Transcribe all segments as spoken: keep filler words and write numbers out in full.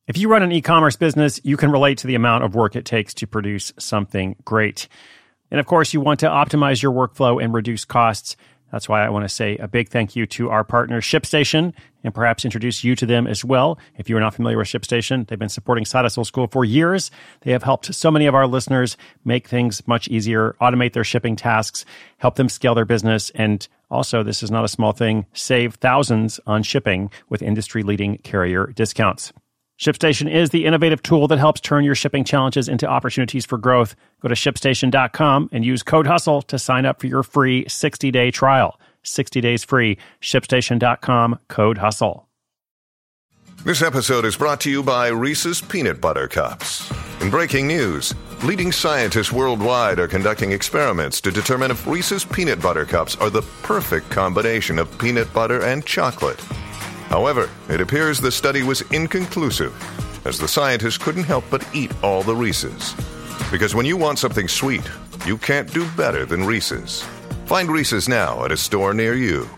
If you run an e-commerce business, you can relate to the amount of work it takes to produce something great. And of course, you want to optimize your workflow and reduce costs. That's why I want to say a big thank you to our partner, ShipStation, and perhaps introduce you to them as well. If you are not familiar with ShipStation, they've been supporting Side Hustle School for years. They have helped so many of our listeners make things much easier, automate their shipping tasks, help them scale their business, and also, this is not a small thing, save thousands on shipping with industry-leading carrier discounts. ShipStation is the innovative tool that helps turn your shipping challenges into opportunities for growth. Go to ship station dot com and use code HUSTLE to sign up for your free sixty-day trial. sixty days free. ship station dot com, code HUSTLE. This episode is brought to you by Reese's Peanut Butter Cups. In breaking news, leading scientists worldwide are conducting experiments to determine if Reese's Peanut Butter Cups are the perfect combination of peanut butter and chocolate. However, it appears the study was inconclusive, as the scientists couldn't help but eat all the Reese's. Because when you want something sweet, you can't do better than Reese's. Find Reese's now at a store near you.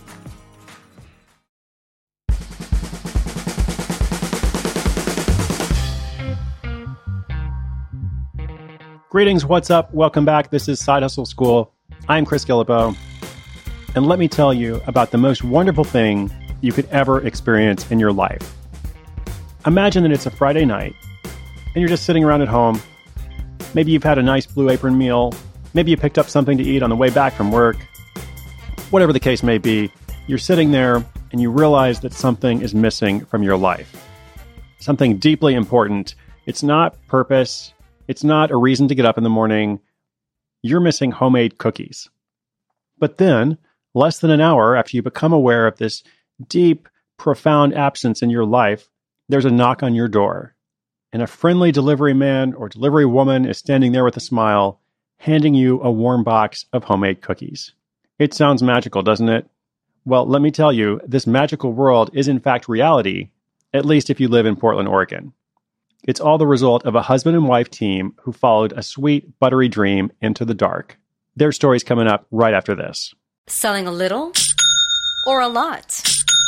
Greetings, what's up? Welcome back. This is Side Hustle School. I'm Chris Guillebeau. And let me tell you about the most wonderful thing you could ever experience in your life. Imagine that it's a Friday night, and you're just sitting around at home. Maybe you've had a nice Blue Apron meal. Maybe you picked up something to eat on the way back from work. Whatever the case may be, you're sitting there, and you realize that something is missing from your life. Something deeply important. It's not purpose. It's not a reason to get up in the morning. You're missing homemade cookies. But then, less than an hour after you become aware of this deep, profound absence in your life, there's a knock on your door, and a friendly delivery man or delivery woman is standing there with a smile, handing you a warm box of homemade cookies. It sounds magical, doesn't it? Well, let me tell you, this magical world is in fact reality, at least if you live in Portland, Oregon. It's all the result of a husband and wife team who followed a sweet, buttery dream into the dark. Their story's coming up right after this. Selling a little or a lot?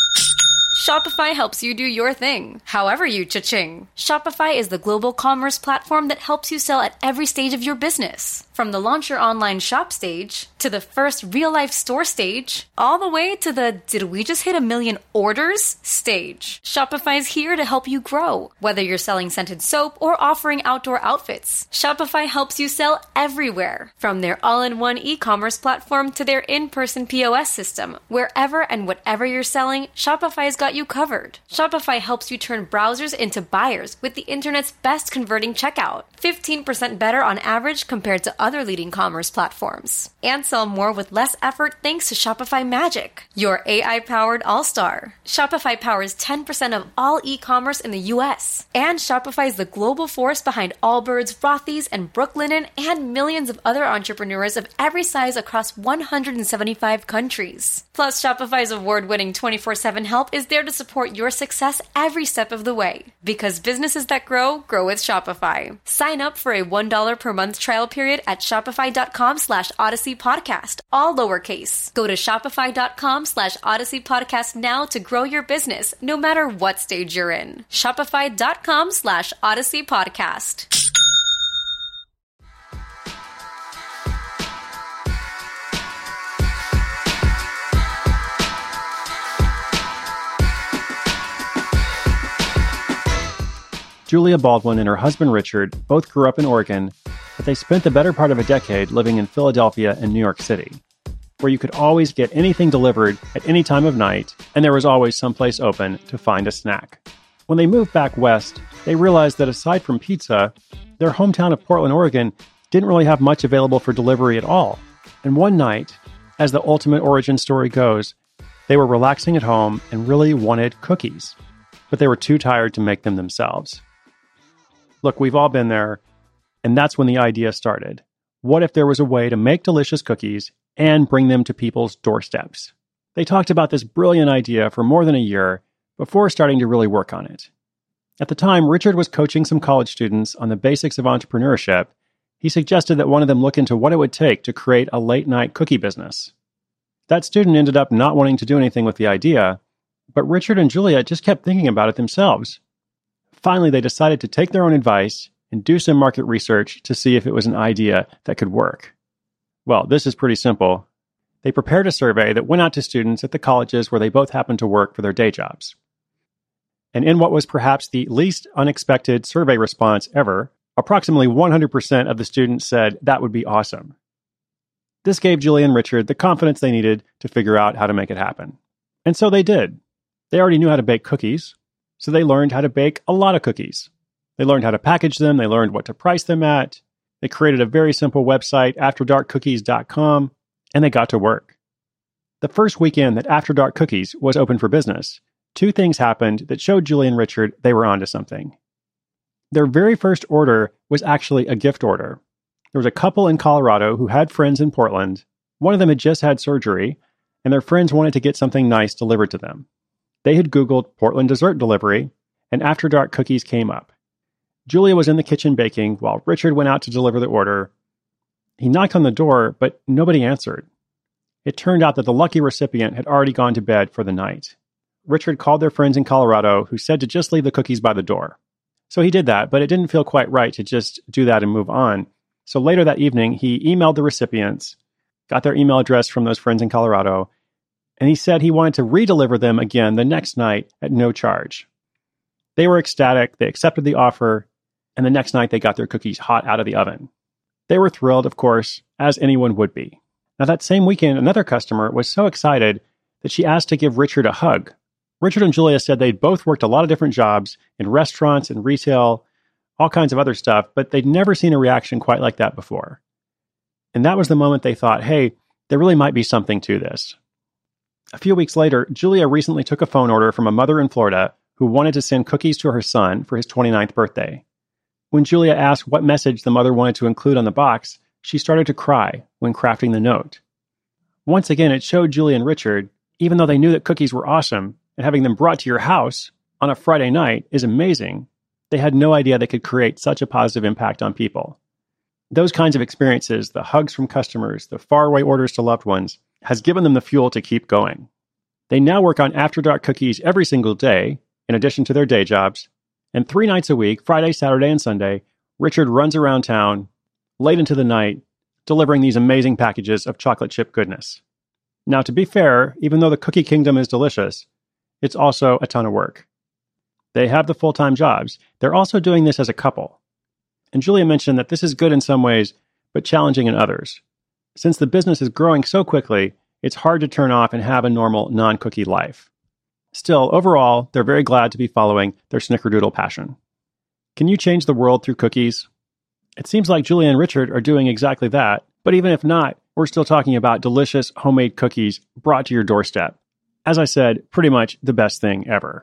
Shopify helps you do your thing, however you cha-ching. Shopify is the global commerce platform that helps you sell at every stage of your business. From the launch your online shop stage, to the first real-life store stage, all the way to the did we just hit a million orders stage. Shopify is here to help you grow. Whether you're selling scented soap or offering outdoor outfits, Shopify helps you sell everywhere. From their all-in-one e-commerce platform to their in-person P O S system, wherever and whatever you're selling, Shopify's got you covered. Shopify helps you turn browsers into buyers with the internet's best converting checkout. fifteen percent better on average compared to other leading commerce platforms. And sell more with less effort thanks to Shopify Magic, your A I-powered all-star. Shopify powers ten percent of all e-commerce in the U S. And Shopify is the global force behind Allbirds, Rothy's, and Brooklinen, and millions of other entrepreneurs of every size across one hundred seventy-five countries. Plus, Shopify's award-winning twenty-four seven help is there to support your success every step of the way. Because businesses that grow, grow with Shopify. Sign up for a one dollar per month trial period at shopify.com slash Odyssey Podcast, all lowercase. Go to shopify.com slash Odyssey Podcast now to grow your business, no matter what stage you're in. Shopify.com slash Odyssey Podcast. Julia Baldwin and her husband Richard both grew up in Oregon, but they spent the better part of a decade living in Philadelphia and New York City, where you could always get anything delivered at any time of night, and there was always someplace open to find a snack. When they moved back west, they realized that aside from pizza, their hometown of Portland, Oregon didn't really have much available for delivery at all. And one night, as the ultimate origin story goes, they were relaxing at home and really wanted cookies, but they were too tired to make them themselves. Look, we've all been there, and that's when the idea started. What if there was a way to make delicious cookies and bring them to people's doorsteps? They talked about this brilliant idea for more than a year before starting to really work on it. At the time, Richard was coaching some college students on the basics of entrepreneurship. He suggested that one of them look into what it would take to create a late-night cookie business. That student ended up not wanting to do anything with the idea, but Richard and Julia just kept thinking about it themselves. Finally, they decided to take their own advice and do some market research to see if it was an idea that could work. Well, this is pretty simple. They prepared a survey that went out to students at the colleges where they both happened to work for their day jobs. And in what was perhaps the least unexpected survey response ever, approximately one hundred percent of the students said that would be awesome. This gave Julie and Richard the confidence they needed to figure out how to make it happen. And so they did. They already knew how to bake cookies, so they learned how to bake a lot of cookies. They learned how to package them, they learned what to price them at, they created a very simple website, after dark cookies dot com, and they got to work. The first weekend that After Dark Cookies was open for business, two things happened that showed Julie and Richard they were onto something. Their very first order was actually a gift order. There was a couple in Colorado who had friends in Portland. One of them had just had surgery, and their friends wanted to get something nice delivered to them. They had Googled Portland dessert delivery, and After Dark Cookies came up. Julia was in the kitchen baking while Richard went out to deliver the order. He knocked on the door, but nobody answered. It turned out that the lucky recipient had already gone to bed for the night. Richard called their friends in Colorado, who said to just leave the cookies by the door. So he did that, but it didn't feel quite right to just do that and move on. So later that evening, he emailed the recipients, got their email address from those friends in Colorado, and he said he wanted to re-deliver them again the next night at no charge. They were ecstatic, they accepted the offer, and the next night they got their cookies hot out of the oven. They were thrilled, of course, as anyone would be. Now that same weekend, another customer was so excited that she asked to give Richard a hug. Richard and Julia said they'd both worked a lot of different jobs in restaurants and retail, all kinds of other stuff, but they'd never seen a reaction quite like that before. And that was the moment they thought, hey, there really might be something to this. A few weeks later, Julia recently took a phone order from a mother in Florida who wanted to send cookies to her son for his twenty-ninth birthday. When Julia asked what message the mother wanted to include on the box, she started to cry when crafting the note. Once again, it showed Julia and Richard, even though they knew that cookies were awesome, and having them brought to your house on a Friday night is amazing, they had no idea they could create such a positive impact on people. Those kinds of experiences, the hugs from customers, the faraway orders to loved ones, has given them the fuel to keep going. They now work on After Dark Cookies every single day, in addition to their day jobs, and three nights a week, Friday, Saturday, and Sunday, Richard runs around town, late into the night, delivering these amazing packages of chocolate chip goodness. Now, to be fair, even though the Cookie Kingdom is delicious, it's also a ton of work. They have the full-time jobs. They're also doing this as a couple. And Julia mentioned that this is good in some ways, but challenging in others. Since the business is growing so quickly, it's hard to turn off and have a normal non-cookie life. Still, overall, they're very glad to be following their snickerdoodle passion. Can you change the world through cookies? It seems like Julia and Richard are doing exactly that, but even if not, we're still talking about delicious homemade cookies brought to your doorstep. As I said, pretty much the best thing ever.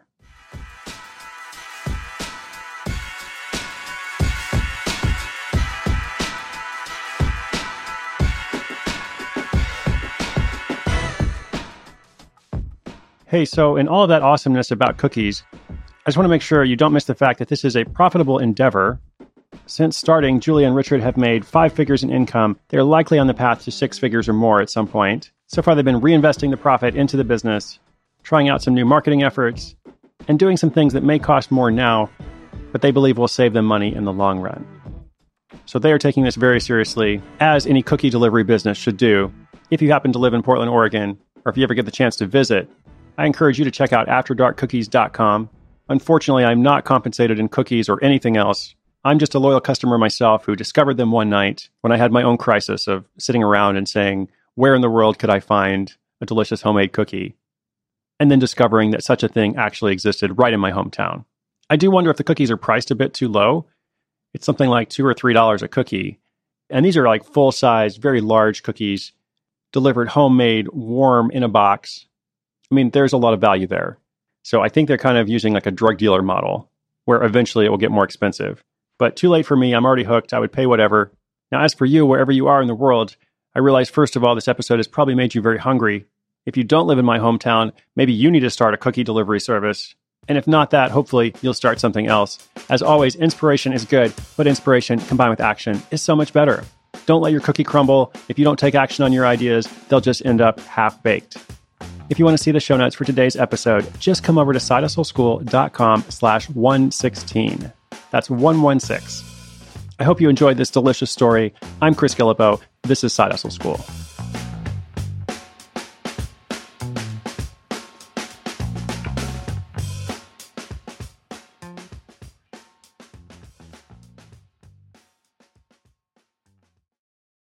Hey, so in all of that awesomeness about cookies, I just want to make sure you don't miss the fact that this is a profitable endeavor. Since starting, Julia and Richard have made five figures in income. They're likely on the path to six figures or more at some point. So far, they've been reinvesting the profit into the business, trying out some new marketing efforts, and doing some things that may cost more now, but they believe will save them money in the long run. So they are taking this very seriously, as any cookie delivery business should do. If you happen to live in Portland, Oregon, or if you ever get the chance to visit, I encourage you to check out after dark cookies dot com. Unfortunately, I'm not compensated in cookies or anything else. I'm just a loyal customer myself who discovered them one night when I had my own crisis of sitting around and saying, where in the world could I find a delicious homemade cookie? And then discovering that such a thing actually existed right in my hometown. I do wonder if the cookies are priced a bit too low. It's something like two or three dollars a cookie. And these are like full-size, very large cookies, delivered homemade, warm, in a box. I mean, there's a lot of value there. So I think they're kind of using like a drug dealer model, where eventually it will get more expensive. But too late for me, I'm already hooked, I would pay whatever. Now, as for you, wherever you are in the world, I realize, first of all, this episode has probably made you very hungry. If you don't live in my hometown, maybe you need to start a cookie delivery service. And if not that, hopefully you'll start something else. As always, inspiration is good, but inspiration combined with action is so much better. Don't let your cookie crumble. If you don't take action on your ideas, they'll just end up half-baked. If you want to see the show notes for today's episode, just come over to sidehustleschool.com slash 116. That's one one six. I hope you enjoyed this delicious story. I'm Chris Guillebeau. This is Side Hustle School.